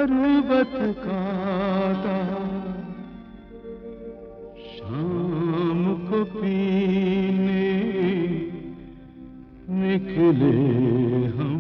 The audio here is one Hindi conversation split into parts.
पर्वत काटा, शाम को पीने निकले हम।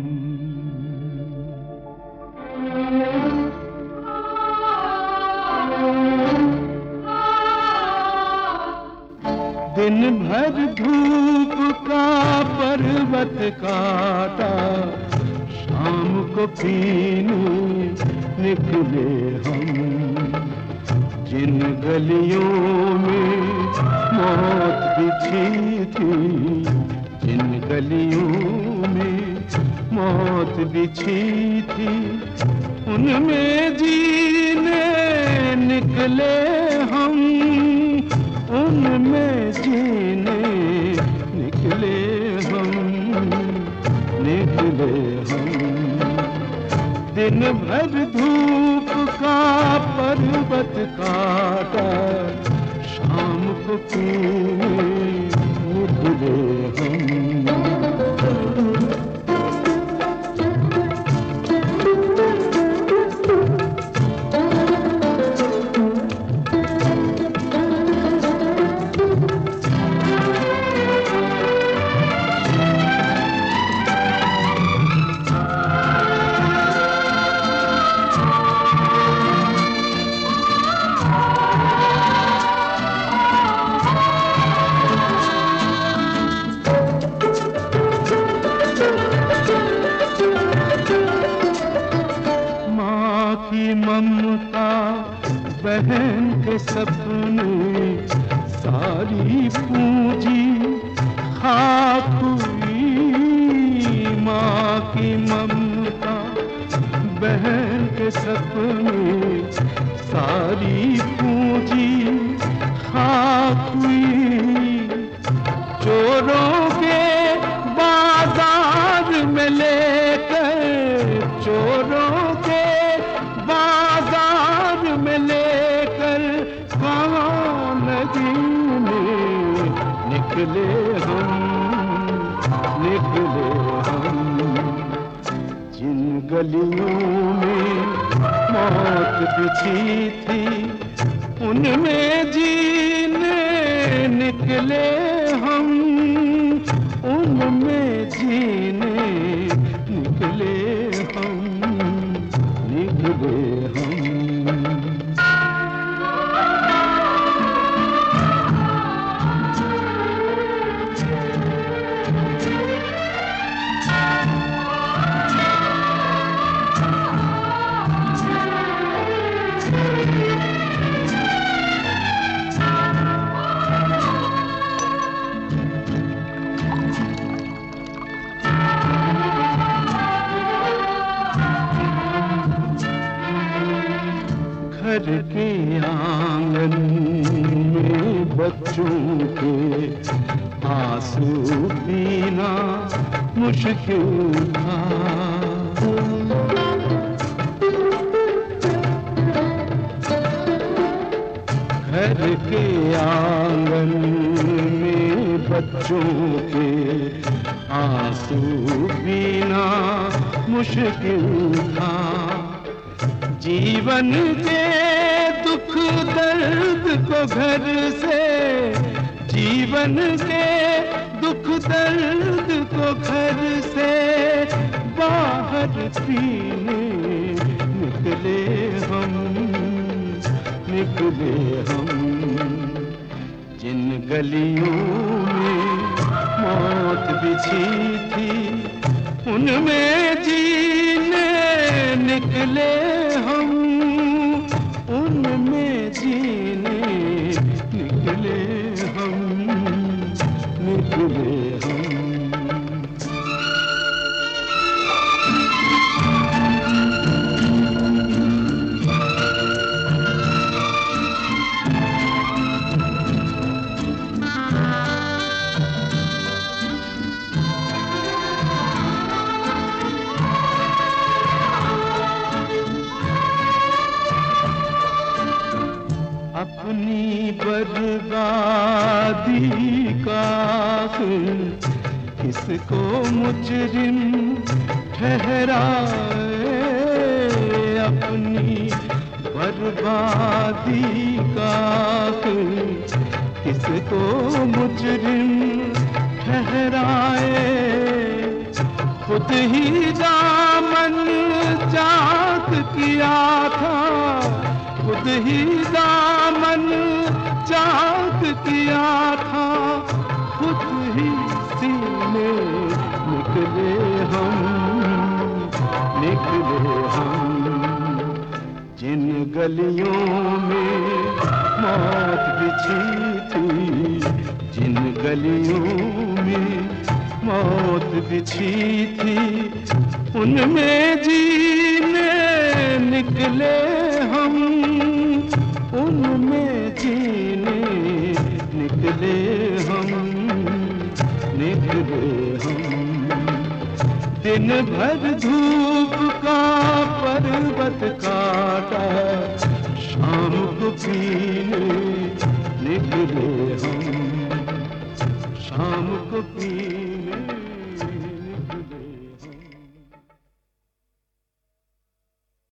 दिन भर धूप का पर्वत काटा, शाम को पीने निकले हम। जिन गलियों में मौत बिछी थी, जिन गलियों में मौत बिछी थी, उनमें जीने निकले हम, उनमें जीने निकले हम, निकले हम। दिन भर धूप का पर्वत काटा, शाम को पीने निकले हम। ममता बहन के सपने सारी पूंजी खाक हुई। माँ की ममता बहन के सपने सारी पूंजी खाक हुई। चोरों के बाजार में लेकर, चोरों के बाजार में लेकर कहाँ नदी में निकले हम, निकले हम। जिन गलियों में मौत बिछी थी, उनमें जीने निकले हम, उनमें जीने निकले हम, निकले हम। घर के आंगन में बच्चों के आंसू पीना मुश्किल था। घर के आंगन में बच्चों के आंसू पीना मुश्किल था। जीवन के दुख दर्द को घर से, जीवन के दुख दर्द को घर से बाहर पीने निकले हम, निकले हम। जिन गलियों में मौत बिछी थी, उनमें जीने निकले हम, उनमें जीने निकले हम, निकले हम। अपनी बर्बादी का किसको मुजरिम ठहराए, बर्बादी का किसको मुजरिम ठहराए। खुद ही दामन चाक किया था, खुद ही दामन चाक किया था, खुद ही सीने निकले हम, निकले हम। जिन गलियों में मौत बिछी थी, जिन गलियों में मौत बिछी थी, उनमें जीने निकले हम, उनमें जीने निकले हम, निकले हम। दिन भर धूप का पर्वत काटा, शाम को पीने निकले हम।